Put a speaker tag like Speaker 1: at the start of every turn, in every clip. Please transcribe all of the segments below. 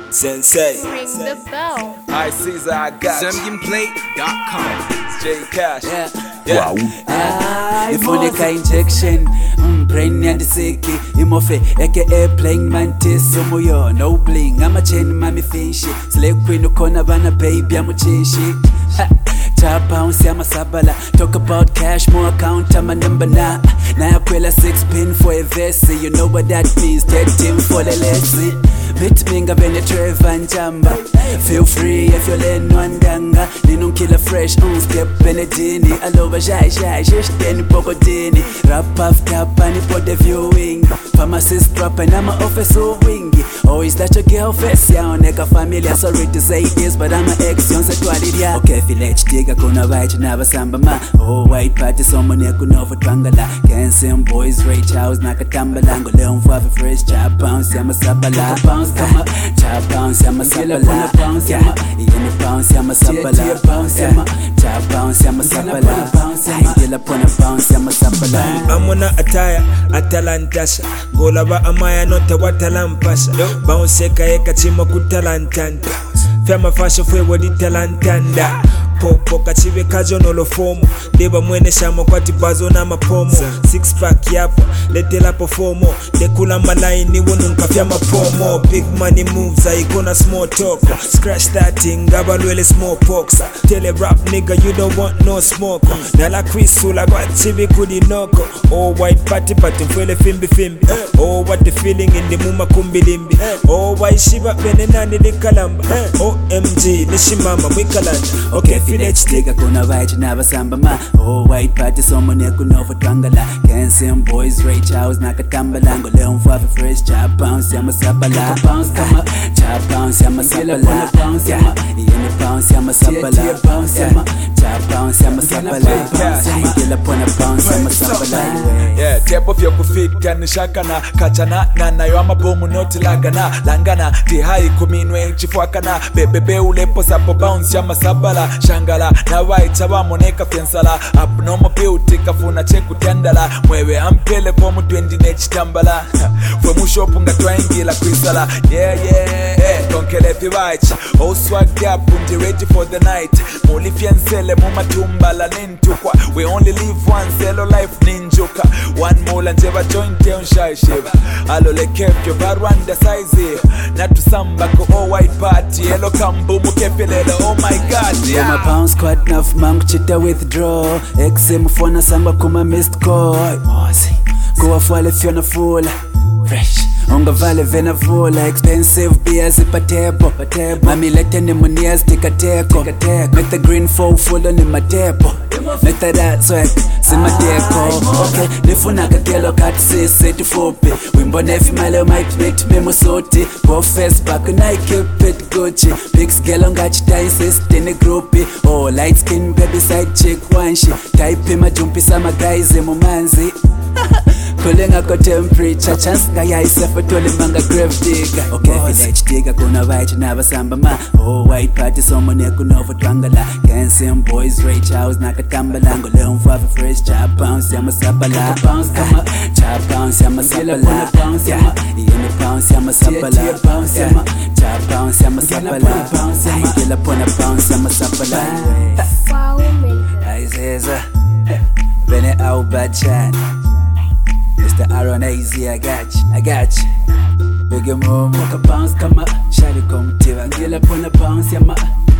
Speaker 1: Sensei.
Speaker 2: Ring the bell.
Speaker 1: I Caesar, I got you.
Speaker 3: ZambianPlay.com.
Speaker 1: J Cash.
Speaker 4: Wow.
Speaker 5: Ifunika injection brain yandisiki imofe aka playing mantis umuyo no bling amacheni mami fishi slay queen ukona bana baby amuchishi Top bounce yamasabala talk about cash more account ama number na yakwela 6 pin for a vest. You know what that means, dead team for the lessy bit minga bene Trevor Njamba. Feel free if you're len wandanga nino killer fresh on step benedini alova shy shish then pogodini rap after pani for the viewing pharmacist drop and I'm a officer wingy. Always that your girl face ya oneka familia, sorry to say this but I'm an ex yon sexuality. Okay village diga kuna right na samba ma oh white party someone ya kunova twangala can some boys rage house nakatambala ngo leo mvavu fresh chap bounce ya masabala bounce kama chap bounce ya masabala bounce ya yene bounce ya masabala bounce ya chap bounce ya masabala bounce ya dela pona bounce ya masabala.
Speaker 1: Amona ataya atalantasha golaba amaya nota watalampasha bounce eka chimo kutalantanda fema fasho fwe wodi talantanda popo kachive kajo nolofomo deba mwene shamo kwati bazo na mapomo six pack yapo letela pofomo dekula malaini wonu nkafya mapomo big money moves aikona small talk scratch that thing abalwele small pox tele rap nigga you don't want no smoke nala krisula kwa chivi kudinoko oh white party party mfwele fimbi oh what the feeling in the muma kumbilimbi oh why shiva benenani likalamba OMG nishimama mwikalanda. Okay
Speaker 5: village digga kuna right na samba ma oh white party someone ya kunova twangala can some boys rage house nakatambala ngo leo mvavu fresh chap bounce ya masabala bounce kama chap bounce ya masabala bounce ya yene bounce ya masabala bounce ya chap bounce ya masabala bounce dela pona bounce ya masabala.
Speaker 1: Yeah, table vya kufika nishakana kachana na nayo amabomu noti langana ti hai kuminwe chifwakana bebebe ulepo sapo bounce ya masabala shangala na waita bamoneka fensala abnormal beauty kafuna cheku tendala mwewe ampele kwa mutwendi nechitambala fwe mushopu nga twaingila kwisala yeah konkele piwachi oh swag up undi ready for the night muli fienzele mumatumbala nintukwa we only live once hello life ninjuka one mula njeba joint on shy shiva alole kefyo barwanda size natusamba ko all white party hello kambu mukepelele oh my god yeah
Speaker 5: bounce quite enough man kuchita withdraw XM phone samba kuma missed call mosi go fwale fiona fula fresh unga vale vena fula expensive beers patebo mami lete ni munias tikateko with the green foam full ni matepo with that swag simateko okay nifuna kakelo kat sisi tufupi wimbo nefimale might make me musoti go face back na keep it Gucci big scale ngachita insist in a groupie oh light skin baby side chick one she type ma jumpi sama guys emumanzi kulenga ko temperature chance ngaya isefa tole manga grave digger okay village digger kuna right na samba ma oh white party someone ya kunova twangala can some boys rage house nakatambala ngo leo mvavu fresh chap bounce ya masabala bounce kama chap bounce ya masabala bounce ya yene bounce ya masabala bounce ya chap bounce ya masabala bounce ya dela pona bounce ya masabala.
Speaker 2: Wow,
Speaker 5: I says bene au bachan Mr. Aaron AZ, I got you. Big mom, walk a bounce, come up. Shawty come to and get up on a bounce, ya ma.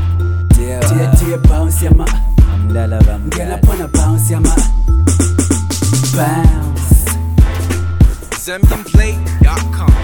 Speaker 5: Tia bounce, ya ma. Get up on a bounce, ya ma. Bounce.
Speaker 3: ZambianPlay.com.